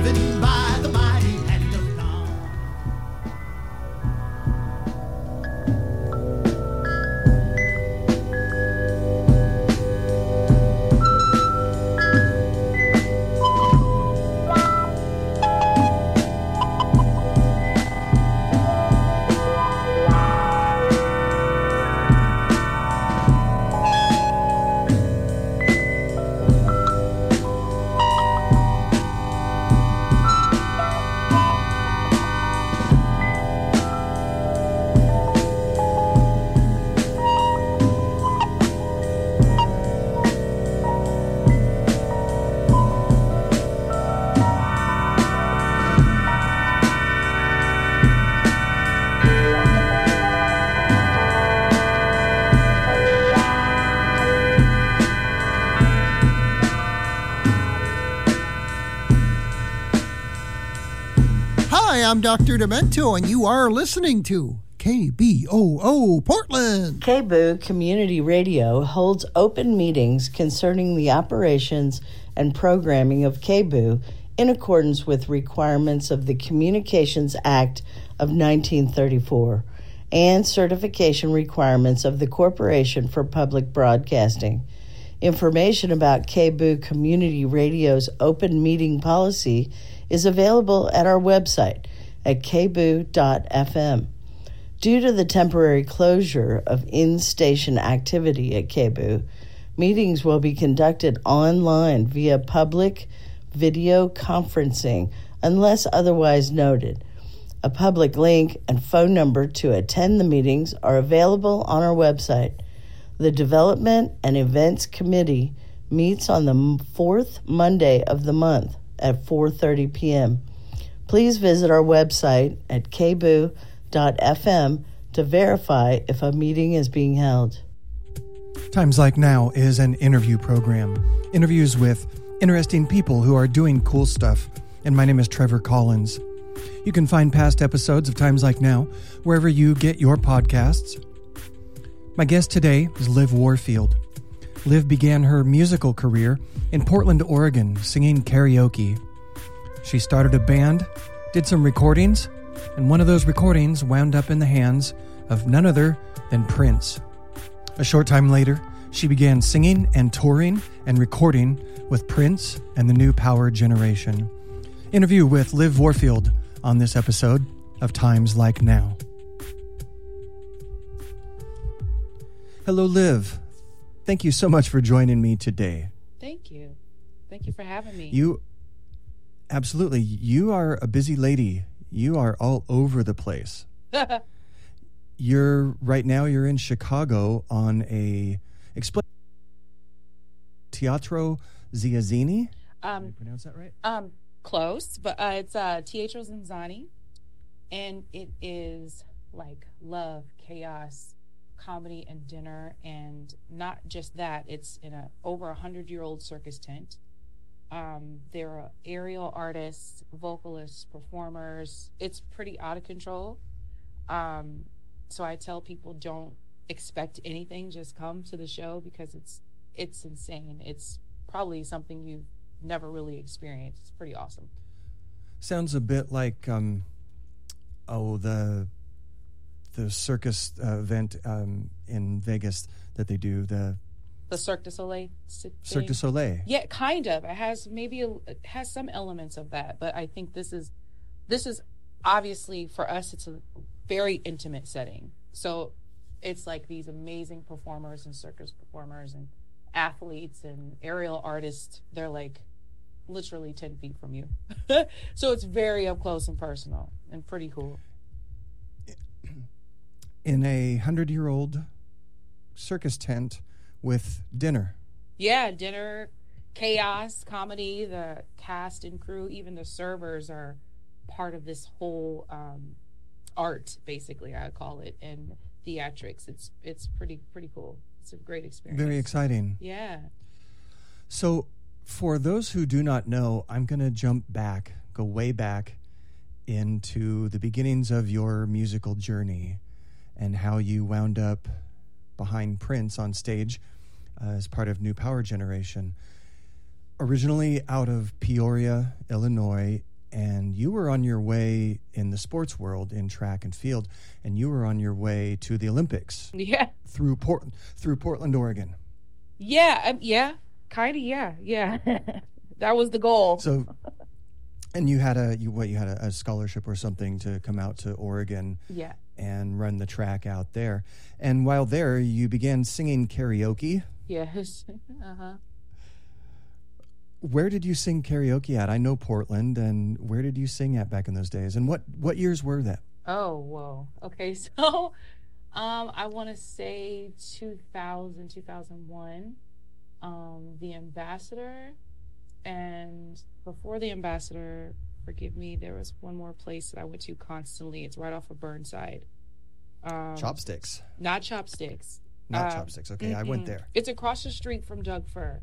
driven by the mighty hand of God. Hi, I'm Dr. Demento, and you are listening to KBOO Portland. KBOO Community Radio holds open meetings concerning the operations and programming of KBOO in accordance with requirements of the Communications Act of 1934 and certification requirements of the Corporation for Public Broadcasting. Information about KBOO Community Radio's open meeting policy is available at our website at kboo.fm. Due to the temporary closure of in-station activity at KBOO, meetings will be conducted online via public video conferencing unless otherwise noted. A public link and phone number to attend the meetings are available on our website. The Development and Events Committee meets on the fourth Monday of the month at 4:30 p.m. Please visit our website at kboo.fm to verify if a meeting is being held. Times Like Now is an interview program. Interviews with interesting people who are doing cool stuff. And my name is Trevor Collins. You can find past episodes of Times Like Now wherever you get your podcasts. My guest today is Liv Warfield. Liv began her musical career in Portland, Oregon, singing karaoke. She started a band, did some recordings, and one of those recordings wound up in the hands of none other than Prince. A short time later, she began singing and touring and recording with Prince and the New Power Generation. Interview with Liv Warfield on this episode of Times Like Now. Hello, Liv. Thank you so much for joining me today. Thank you. Thank you for having me. Absolutely. You are a busy lady. You are all over the place. You're in Chicago on a Teatro Ziazzini. Did I pronounce that right? Close, but it's Teatro Zinzani, and it is like love, chaos, comedy, and dinner. And not just that, it's in a over 100-year-old circus tent. There are aerial artists, vocalists, performers. It's pretty out of control. So I tell people, don't expect anything, just come to the show because it's insane. It's probably something you've never really experienced. It's pretty awesome. Sounds a bit like the circus event in Vegas that they do, the Cirque du Soleil. Cirque du Soleil. Yeah, kind of. It has some elements of that, but I think this is obviously for us. It's a very intimate setting, so it's like these amazing performers and circus performers and athletes and aerial artists. They're like literally 10 feet from you, so it's very up close and personal and pretty cool. In a 100-year-old circus tent with dinner. Yeah, dinner, chaos, comedy, the cast and crew, even the servers are part of this whole art, basically, I call it, and theatrics. It's pretty cool. It's a great experience. Very exciting. Yeah. So for those who do not know, I'm going to go way back into the beginnings of your musical journey and how you wound up behind Prince on stage as part of New Power Generation. Originally out of Peoria, Illinois, and you were on your way in the sports world in track and field, and you were on your way to the Olympics. Yeah. Through Portland, Oregon. Yeah. Yeah. Kind of. Yeah. Yeah. That was the goal. So, and you had a scholarship or something to come out to Oregon. Yeah. And run the track out there. And while there, you began singing karaoke. Yes. Uh-huh. Where did you sing karaoke at? I know Portland, and where did you sing at back in those days? And what years were that? Oh, whoa. Okay, so I want to say 2000, 2001, the Ambassador, and before the Ambassador, forgive me, there was one more place that I went to constantly. It's right off of Burnside. Chopsticks. Not Chopsticks. Not Chopsticks. Okay, I went there. It's across the street from Doug Fir.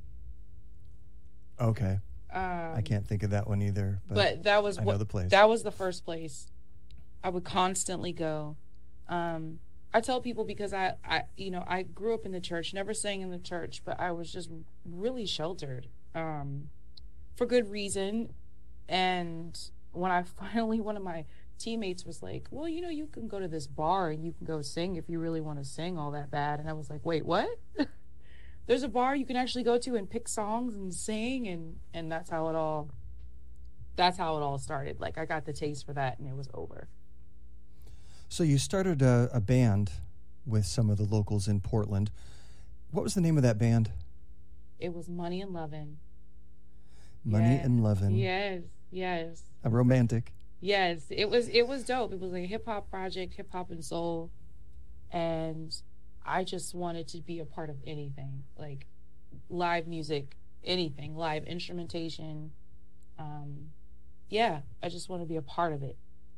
Okay. I can't think of that one either. But that was I know the place. That was the first place I would constantly go. I tell people because I grew up in the church, never sang in the church, but I was just really sheltered for good reason. And when I finally, one of my teammates was like, well, you can go to this bar and you can go sing if you really want to sing all that bad. And I was like, wait, what? There's a bar you can actually go to and pick songs and sing, and that's how it all started. Like, I got the taste for that and it was over. So you started a band with some of the locals in Portland. What was the name of that band? It was Money and Lovin'. Money and Lovin'. Yes. A romantic. Yes, it was dope. It was like a hip hop project, hip hop and soul, and I just wanted to be a part of anything, like live music, anything, live instrumentation. I just want to be a part of it.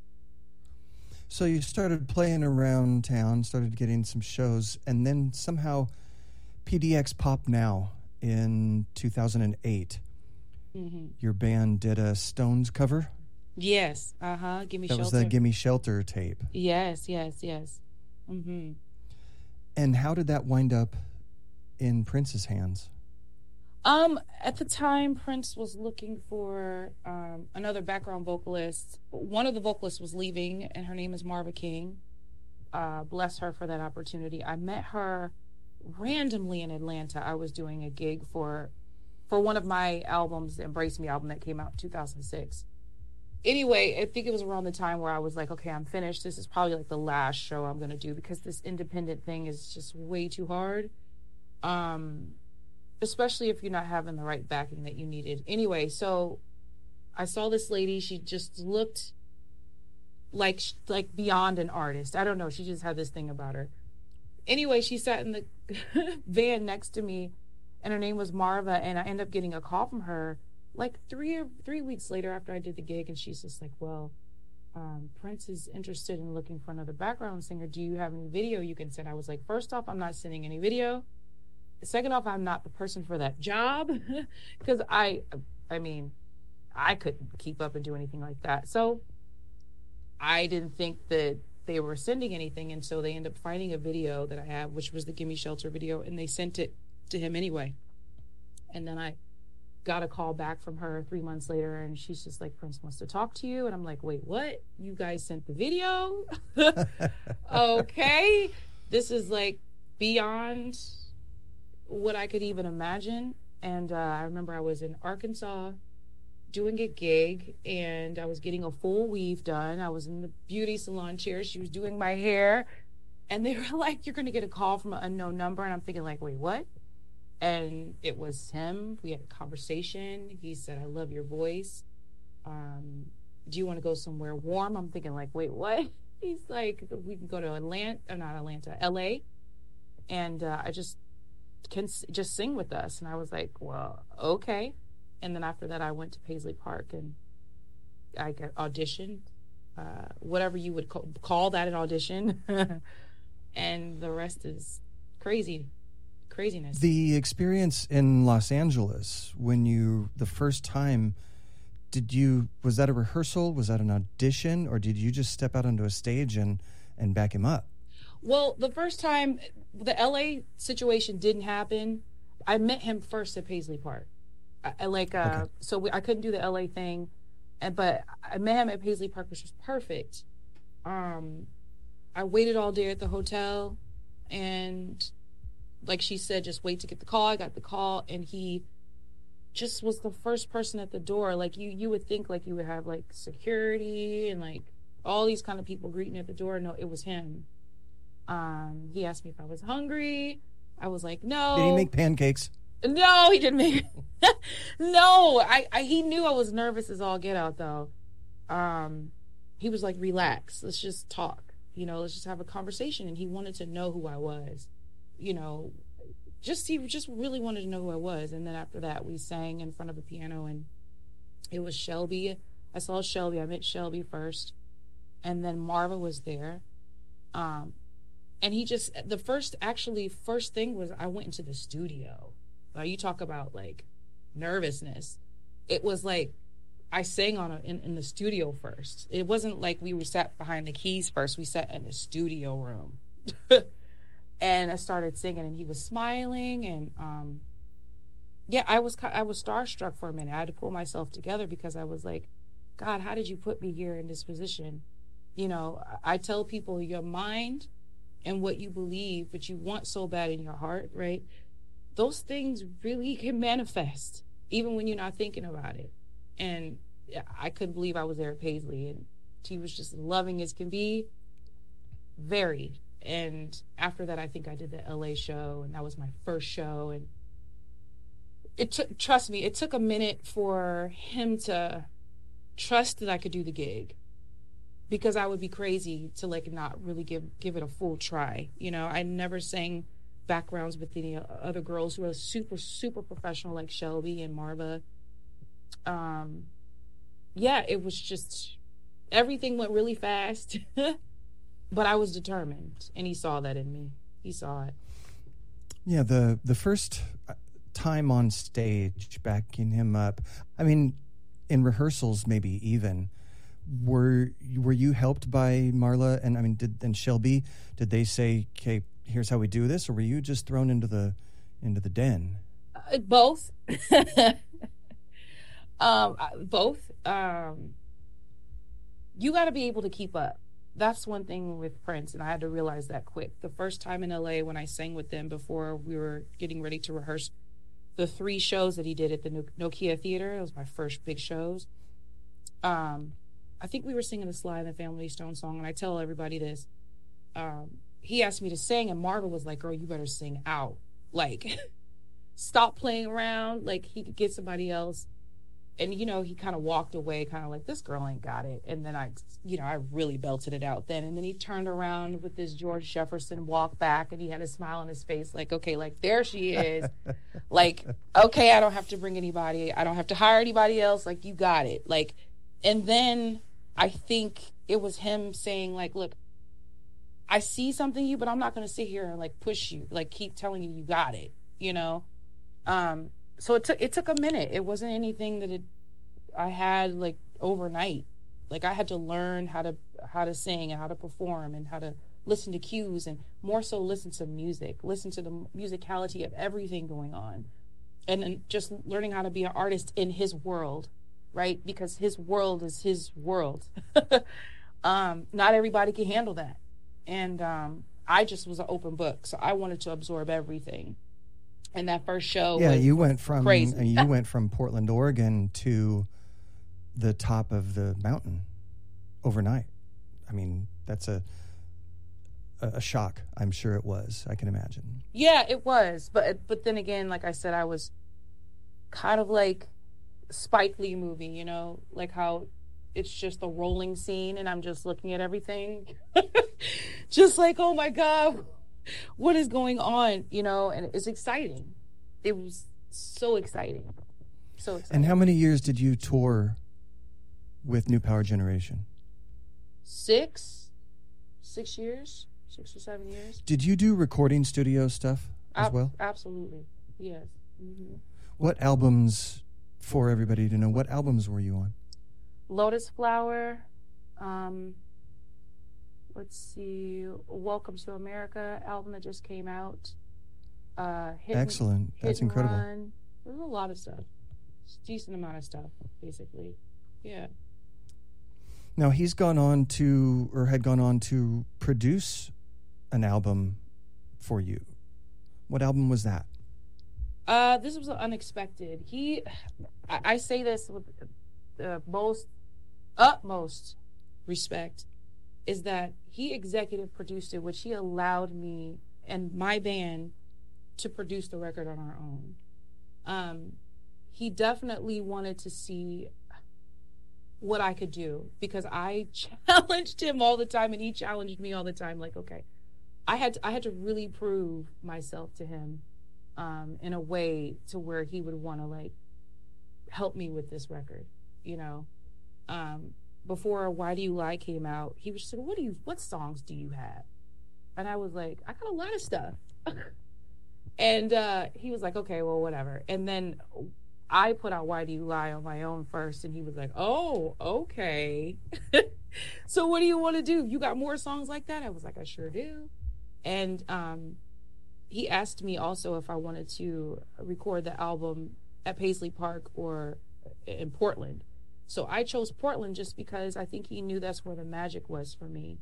So you started playing around town, started getting some shows, and then somehow PDX Pop Now in 2008. Mm-hmm. Your band did a Stones cover? Yes. Gimme Shelter. That was the Gimme Shelter tape. Yes. Mm-hmm. And how did that wind up in Prince's hands? At the time, Prince was looking for another background vocalist. One of the vocalists was leaving, and her name is Marva King. Bless her for that opportunity. I met her randomly in Atlanta. I was doing a gig for one of my albums, the Embrace Me album that came out in 2006. Anyway, I think it was around the time where I was like, okay, I'm finished. This is probably like the last show I'm going to do because this independent thing is just way too hard. Especially if you're not having the right backing that you needed. Anyway, so I saw this lady. She just looked like beyond an artist. I don't know. She just had this thing about her. Anyway, she sat in the van next to me, and her name was Marva, and I ended up getting a call from her like 3 weeks later after I did the gig, and she's just like, well, Prince is interested in looking for another background singer. Do you have any video you can send? I was like, first off, I'm not sending any video. Second off, I'm not the person for that job because I couldn't keep up and do anything like that. So I didn't think that they were sending anything, and so they ended up finding a video that I have, which was the Gimme Shelter video, and they sent it to him anyway. And then I got a call back from her 3 months later, and she's just like, Prince wants to talk to you. And I'm like, wait, what? You guys sent the video? Okay. This is like beyond what I could even imagine. And I remember I was in Arkansas doing a gig, and I was getting a full weave done. I was in the beauty salon chair. She was doing my hair, and they were like, you're going to get a call from an unknown number. And I'm thinking like, wait, what? And it was him. We had a conversation. He said, I love your voice. Do you want to go somewhere warm? I'm thinking like, wait, what? He's like, we can go to LA. And I can just sing with us. And I was like, well, okay. And then after that, I went to Paisley Park and I got auditioned, whatever you would call that an audition. And the rest is craziness. The experience in Los Angeles, the first time, was that a rehearsal? Was that an audition? Or did you just step out onto a stage and back him up? Well, the first time the LA situation didn't happen, I met him first at Paisley Park. So I couldn't do the LA thing. But I met him at Paisley Park, which was perfect. I waited all day at the hotel, and like she said, just wait to get the call. I got the call, and he just was the first person at the door. Like you would think like you would have like security and like all these kind of people greeting at the door. No, it was him. He asked me if I was hungry. I was like, no. Did he make pancakes? No, he didn't make. No, he knew I was nervous as all get out though. He was like, relax, let's just talk. Let's just have a conversation. And he wanted to know who I was. He just really wanted to know who I was. And then after that, we sang in front of a piano, and it was Shelby. I saw Shelby. I met Shelby first, and then Marva was there. And he just, the first thing was I went into the studio. You talk about like nervousness. It was like I sang in the studio first. It wasn't like we sat behind the keys first. We sat in the studio room. And I started singing, and he was smiling, and I was starstruck for a minute. I had to pull myself together because I was like, God, how did you put me here in this position? I tell people your mind and what you believe, but you want so bad in your heart, right? Those things really can manifest even when you're not thinking about it. And I couldn't believe I was there at Paisley, and he was just loving as can be, very. And after that, I think I did the LA show, and that was my first show. And trust me, it took a minute for him to trust that I could do the gig, because I would be crazy to like not really give it a full try. I never sang backgrounds with any other girls who are super, super professional like Shelby and Marva. It was just, everything went really fast. But I was determined, and he saw that in me. He saw it. Yeah, the first time on stage, backing him up, I mean, in rehearsals maybe even, were you helped by Marla and Shelby? Did they say, okay, here's how we do this, or were you just thrown into the den? Both. Both. You got to be able to keep up. That's one thing with Prince, and I had to realize that quick. The first time in LA when I sang with them before we were getting ready to rehearse the 3 shows that he did at the Nokia Theater, it was my first big shows. I think we were singing the Sly and the Family Stone song, and I tell everybody this. He asked me to sing, and Marva was like, girl, you better sing out. Like, stop playing around. Like, he could get somebody else. And, he kind of walked away, kind of like, this girl ain't got it. And then I really belted it out then. And then he turned around with this George Jefferson walk back, and he had a smile on his face, like, okay, like, there she is. Like, okay, I don't have to bring anybody. I don't have to hire anybody else. Like, you got it. Like, and then I think it was him saying, like, look, I see something in you, but I'm not going to sit here and, like, push you, like, keep telling you got it, So it took a minute. It wasn't anything that I had like overnight. Like, I had to learn how to sing and how to perform and how to listen to cues, and more so listen to music, listen to the musicality of everything going on, and then just learning how to be an artist in his world, right? Because his world is his world. Not everybody can handle that, and I just was an open book, so I wanted to absorb everything. And that first show, you went from crazy. You went from Portland, Oregon, to the top of the mountain overnight. I mean, that's a shock. I'm sure it was. I can imagine. Yeah, it was. But then again, like I said, I was kind of like Spike Lee movie, like how it's just a rolling scene, and I'm just looking at everything, just like, oh my God. What is going on, and it's exciting. It was so exciting. So exciting. And how many years did you tour with New Power Generation? 6 years, 6 or 7 years. Did you do recording studio stuff as well? Absolutely, yes. Mm-hmm. What albums, for everybody to know, what albums were you on? Lotus Flower, let's see, Welcome to America album that just came out. Excellent. That's incredible. Run. There's a lot of stuff. It's a decent amount of stuff, basically. Yeah. Now, he's gone on to, or had gone on to produce an album for you. What album was that? This was unexpected. I say this with the utmost respect, is that he executive produced it, which he allowed me and my band to produce the record on our own. He definitely wanted to see what I could do, because I challenged him all the time and he challenged me all the time. Like, okay, I had to really prove myself to him in a way to where he would want to like help me with this record, you know. Before Why Do You Lie came out, he was just like, what songs do you have? And I was like, I got a lot of stuff. And he was like, okay, well, whatever. And then I put out Why Do You Lie on my own first, and he was like, oh, okay. So what do you want to do? You got more songs like that? I was like, I sure do. And he asked me also if I wanted to record the album at Paisley Park or in Portland. So I chose Portland just because I think he knew that's where the magic was for me.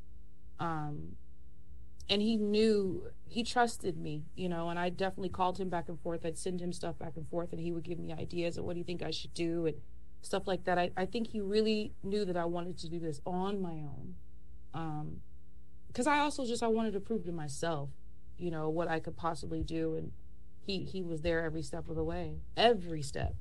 And he trusted me, you know, and I definitely called him back and forth. I'd send him stuff back and forth, and he would give me ideas of what do you think I should do and stuff like that. I think he really knew that I wanted to do this on my own. Because I wanted to prove to myself, you know, what I could possibly do. And he was there every step of the way. Every step.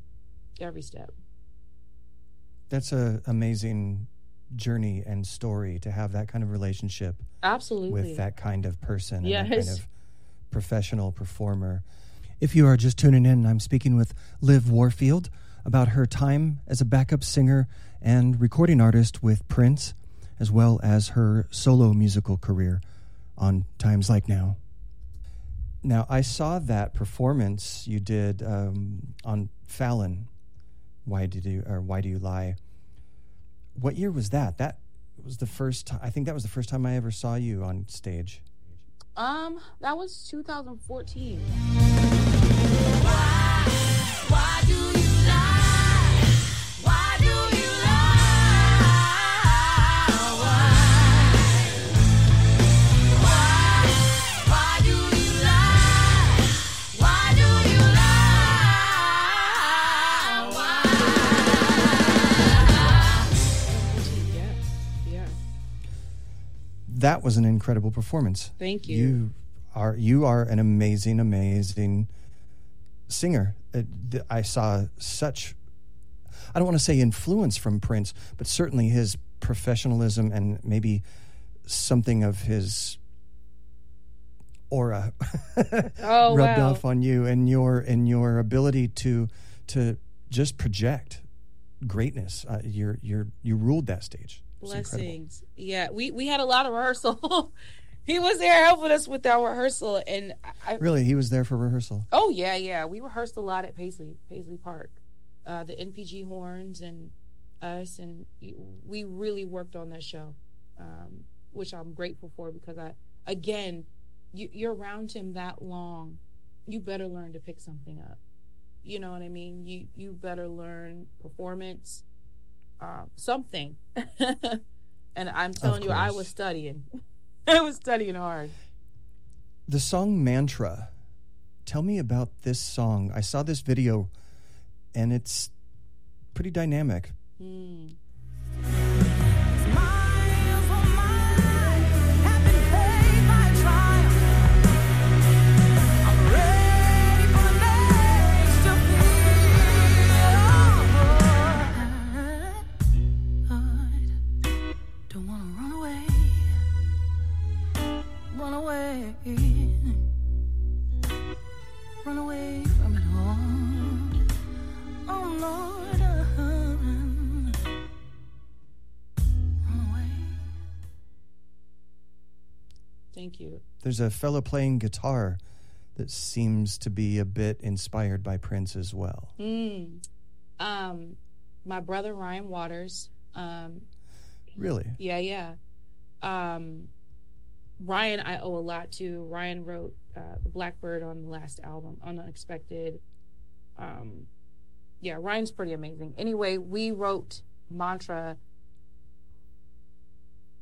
That's an amazing journey and story to have that kind of relationship. Absolutely. With that kind of person. Yes. And that kind of professional performer. If you are just tuning in, I'm speaking with Liv Warfield about her time as a backup singer and recording artist with Prince, as well as her solo musical career on Times Like Now. Now, I saw that performance you did on Fallon, Why Do You Lie? What year was that? That was the first time. I think that was the first time I ever saw you on stage. That was 2014. Why do you lie? Why do you lie? Why do you lie? Why do you lie? Yeah. That was an incredible performance. Thank you. You are an amazing singer. I saw such, I don't want to say influence from Prince, but certainly his professionalism and maybe something of his aura rubbed off on you, and your ability to just project greatness. You ruled that stage. Blessings. Yeah, we had a lot of rehearsal. He was there helping us with our rehearsal, and really, he was there for rehearsal. Oh yeah. We rehearsed a lot at Paisley Park, the NPG horns and us, and we really worked on that show, which I'm grateful for, because you're around him that long, you better learn to pick something up. You know what I mean? You better learn performance, something. And I'm telling you, I was studying. I was studying hard. The song Mantra. Tell me about this song. I saw this video, and it's pretty dynamic. Run away from it all. Oh Lord, run away. Thank you. There's a fellow playing guitar that seems to be a bit inspired by Prince as well. My brother Ryan Waters. Really? Yeah. Ryan, I owe a lot to. Ryan wrote the Blackbird on the last album, Unexpected. Ryan's pretty amazing. Anyway, we wrote Mantra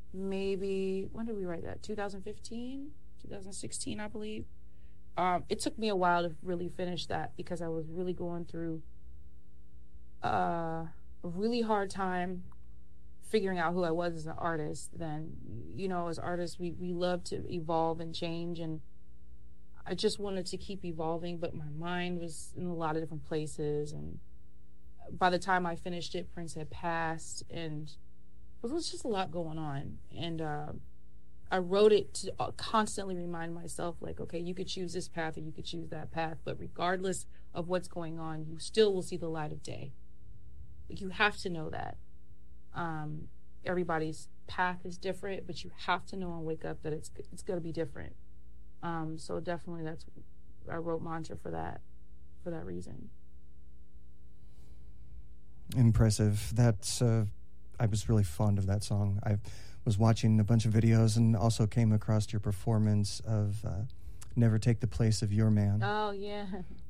maybe, when did we write that? 2015, 2016, I believe. It took me a while to really finish that because I was really going through a really hard time figuring out who I was as an artist. Then, as artists, we love to evolve and change, and I just wanted to keep evolving, but my mind was in a lot of different places. And by the time I finished it, Prince had passed, and it was just a lot going on. And I wrote it to constantly remind myself, like, okay, you could choose this path or you could choose that path, but regardless of what's going on, you still will see the light of day. You have to know that. Everybody's path is different, but you have to know and wake up that it's going to be different. So definitely I wrote Mantra for that reason. Impressive. That's I was really fond of that song. I was watching a bunch of videos and also came across your performance of Never Take the Place of Your Man. Oh, yeah.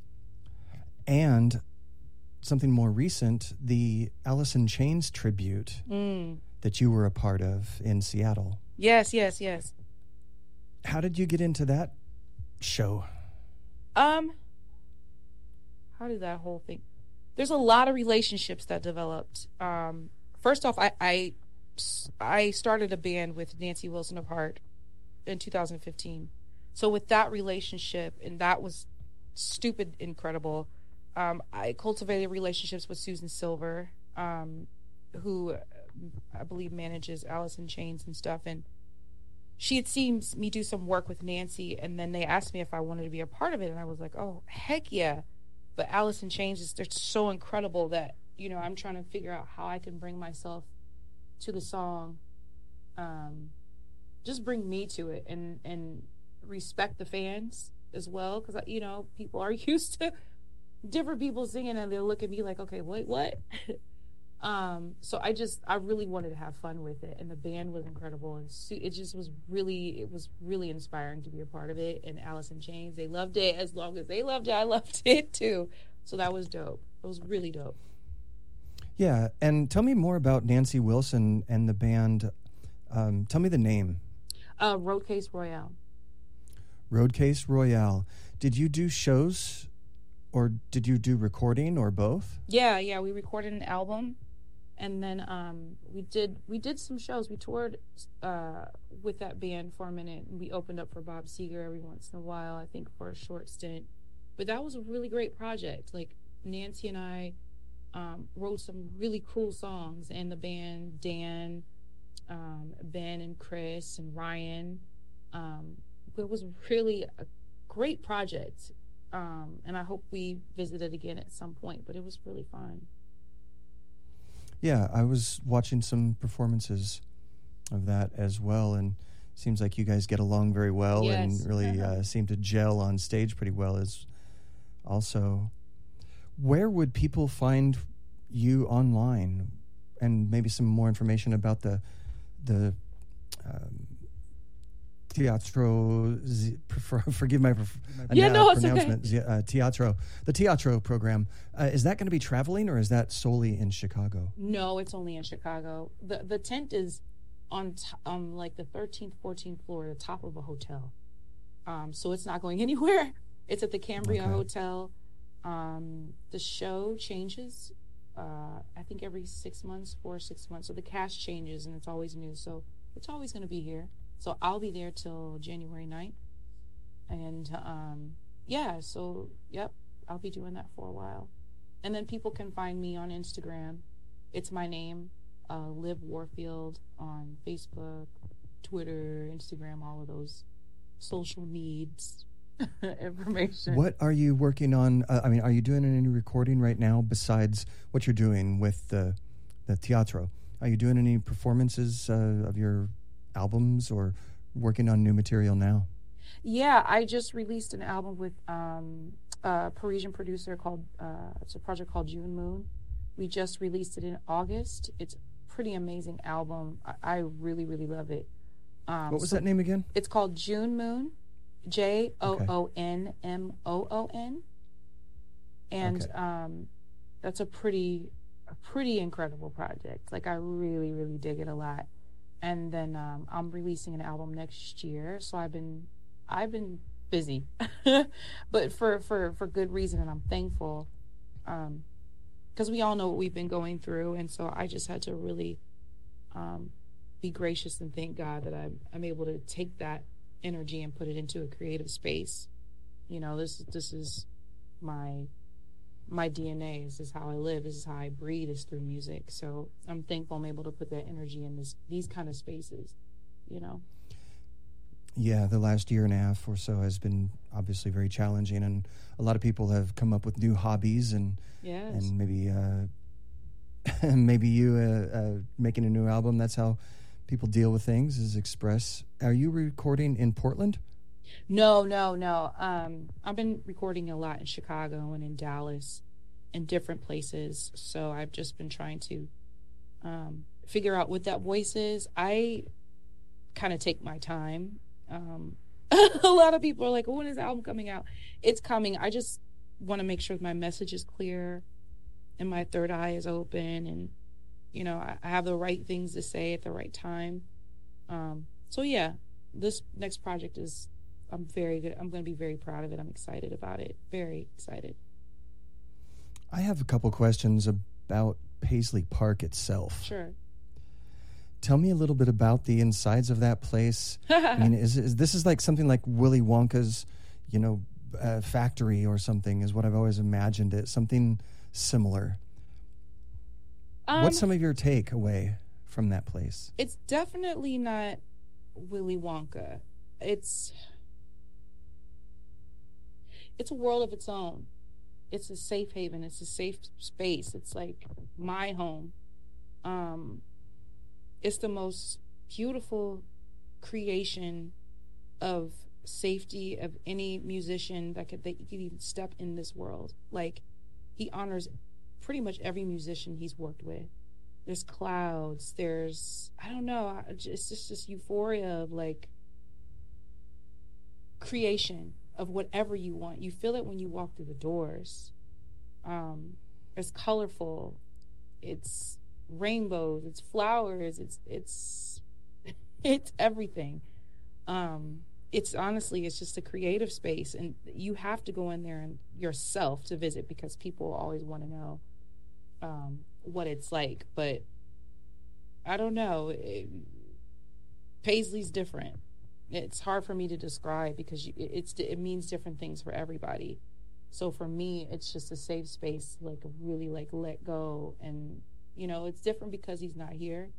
And something more recent, the Alice in Chains tribute that you were a part of in Seattle. Yes. How did you get into that show? How did that whole thing? There's a lot of relationships that developed. First off, I started a band with Nancy Wilson of Heart in 2015. So with that relationship, and that was stupid incredible. I cultivated relationships with Susan Silver, who I believe manages Alice in Chains and stuff. And she had seen me do some work with Nancy, and then they asked me if I wanted to be a part of it. And I was like, oh, heck yeah. But Alice in Chains, they're so incredible that, I'm trying to figure out how I can bring myself to the song. Just bring me to it and respect the fans as well. Because, people are used to different people singing and they'll look at me like, okay, wait, what? So I really wanted to have fun with it, and the band was incredible, and it was really inspiring to be a part of it. And Alice in Chains, they loved it. As long as they loved it, I loved it too. So that was dope. It was really dope. Yeah, and tell me more about Nancy Wilson and the band. Tell me the name. Roadcase Royale. Roadcase Royale. Did you do shows, or did you do recording, or both? Yeah. We recorded an album, and then we did some shows. We toured with that band for a minute, and we opened up for Bob Seger every once in a while, I think, for a short stint. But that was a really great project. Like, Nancy and I wrote some really cool songs, and the band, Dan, Ben and Chris and Ryan. It was really a great project. And I hope we visit it again at some point, but it was really fun. Yeah, I was watching some performances of that as well, and it seems like you guys get along very well. Yes. And really seem to gel on stage pretty well. As also, where would people find you online, and maybe some more information about the Teatro, forgive my pronouncement. Okay. Teatro, the Teatro program. Is that going to be traveling, or is that solely in Chicago? No, it's only in Chicago. The tent is on like the 13th, 14th floor, the top of a hotel. So it's not going anywhere. It's at the Cambria Hotel. The show changes, I think every 6 months, 4 or 6 months. So the cast changes, and it's always new. So it's always going to be here. So I'll be there till January 9th. And, I'll be doing that for a while. And then people can find me on Instagram. It's my name, Liv Warfield, on Facebook, Twitter, Instagram, all of those social needs information. What are you working on? Are you doing any recording right now besides what you're doing with the Teatro? Are you doing any performances of your albums or working on new material now? Yeah, I just released an album with a Parisian producer called, it's a project called June Moon. We just released it in August. It's a pretty amazing album. I really, really love it. What was that name again? It's called June Moon, JOONMOON. And that's a pretty incredible project. Like, I really, really dig it a lot. and then I'm releasing an album next year. So I've been busy, but for good reason, and I'm thankful, because we all know what we've been going through, and so I just had to really be gracious and thank God that I'm able to take that energy and put it into a creative space. You know, this is my DNA. This is how I live. This is how I breathe, is through music. So I'm thankful I'm able to put that energy in these kind of spaces, you know. Yeah, the last year and a half or so has been obviously very challenging, and a lot of people have come up with new hobbies, and Yes. and maybe maybe you making a new album. That's how people deal with things, is express. Are you recording in Portland? No. I've been recording a lot in Chicago and in Dallas and different places. So I've just been trying to figure out what that voice is. I kind of take my time. A lot of people are like, when is the album coming out? It's coming. I just want to make sure my message is clear and my third eye is open, and, you know, I have the right things to say at the right time. So yeah, this next project is, I'm very good. I'm going to be very proud of it. I'm excited about it. Very excited. I have a couple questions about Paisley Park itself. Sure. Tell me a little bit about the insides of that place. I mean, is this like something like Willy Wonka's, you know, factory or something? Is what I've always imagined it. Something similar. What's some of your takeaway from that place? It's definitely not Willy Wonka. It's a world of its own. It's a safe haven. It's a safe space. It's like my home. It's the most beautiful creation of safety of any musician that you could even step in this world. Like, he honors pretty much every musician he's worked with. There's clouds. There's, I don't know. It's just this euphoria of like creation of whatever you want. You feel it when you walk through the doors. It's colorful. It's rainbows. It's flowers. It's everything. It's honestly, it's just a creative space, and you have to go in there and yourself to visit, because people always want to know what it's like. But I don't know. Paisley's different. It's hard for me to describe, because it means different things for everybody. So for me, it's just a safe space, like really like let go. And, you know, it's different because he's not here.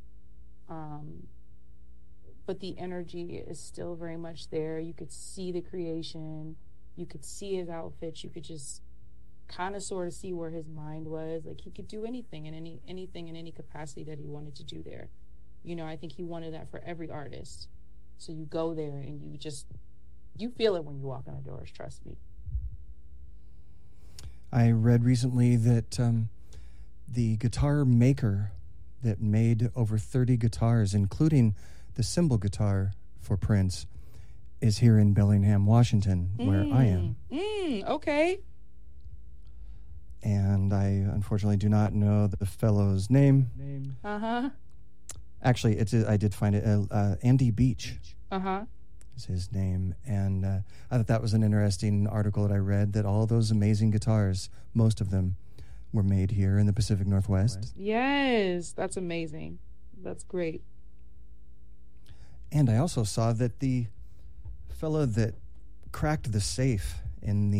But the energy is still very much there. You could see the creation. You could see his outfits. You could just kind of sort of see where his mind was. Like, he could do anything in any capacity that he wanted to do there. You know, I think he wanted that for every artist. So you go there and you feel it when you walk in the doors, trust me. I read recently that the guitar maker that made over 30 guitars, including the cymbal guitar for Prince, is here in Bellingham, Washington, where I am. Okay. And I unfortunately do not know the fellow's name. Uh-huh. Actually, I did find it. Andy Beach Uh-huh. is his name. And I thought that was an interesting article that I read, that all those amazing guitars, most of them, were made here in the Pacific Northwest. Yes, that's amazing. That's great. And I also saw that the fellow that cracked the safe in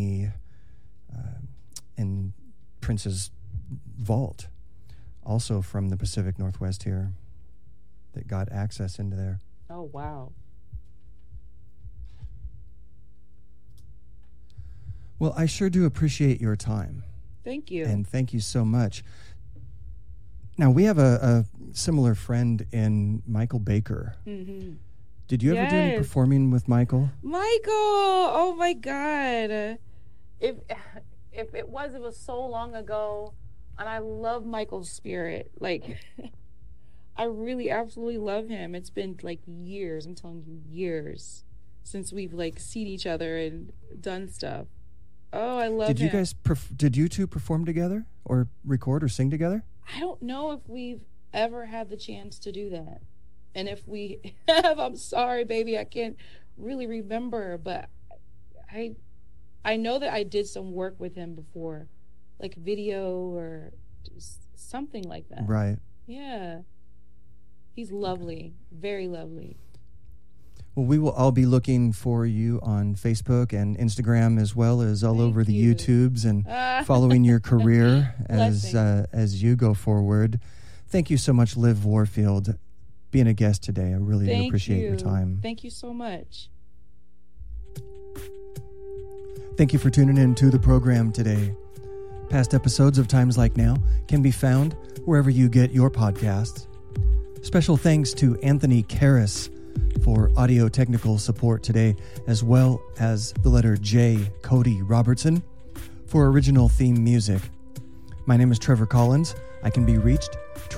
in Prince's vault, also from the Pacific Northwest here, that got access into there. Oh, wow. Well, I sure do appreciate your time. Thank you. And thank you so much. Now, we have a similar friend in Michael Baker. Mm-hmm. Did you ever do any Yes. performing with Michael? Michael, oh my God. If it was so long ago, and I love Michael's spirit. Like, I really absolutely love him. It's been like years, I'm telling you, years since we've like seen each other and done stuff. Oh, I love him. Did you guys did you two perform together or record or sing together? I don't know if we've ever had the chance to do that. And if we have, I'm sorry, baby, I can't really remember, but I know that I did some work with him before, like video or something like that. Right. Yeah. He's lovely, very lovely. Well, we will all be looking for you on Facebook and Instagram, as well as all over the you. YouTubes, and following your career as you go forward. Thank you so much, Liv Warfield, being a guest today. I really do appreciate your time. Thank you so much. Thank you for tuning in to the program today. Past episodes of Times Like Now can be found wherever you get your podcasts. Special thanks to Anthony Karras for audio technical support today, as well as the letter J, Cody Robertson, for original theme music. My name is Trevor Collins. I can be reached,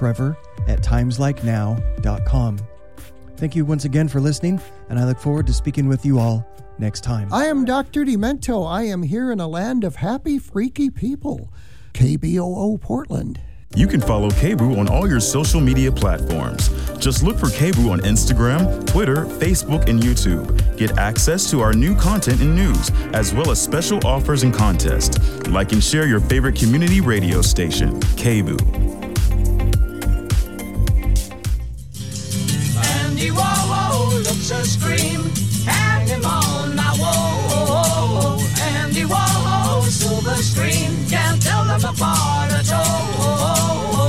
trevor@timeslikenow.com. Thank you once again for listening, and I look forward to speaking with you all next time. I am Dr. Demento. I am here in a land of happy, freaky people. KBOO Portland. You can follow KBOO on all your social media platforms. Just look for KBOO on Instagram, Twitter, Facebook, and YouTube. Get access to our new content and news, as well as special offers and contests. Like and share your favorite community radio station, KBOO. Andy Warhol looks a scream, hang him on my wall. Andy Warhol, silver screen, can't tell them apart at all.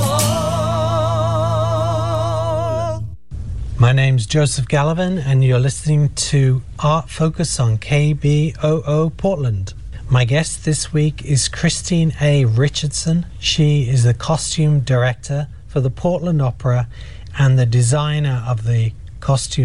My name's Joseph Gallivan, and you're listening to Art Focus on KBOO Portland. My guest this week is Christine A. Richardson. She is the costume director for the Portland Opera and the designer of the costume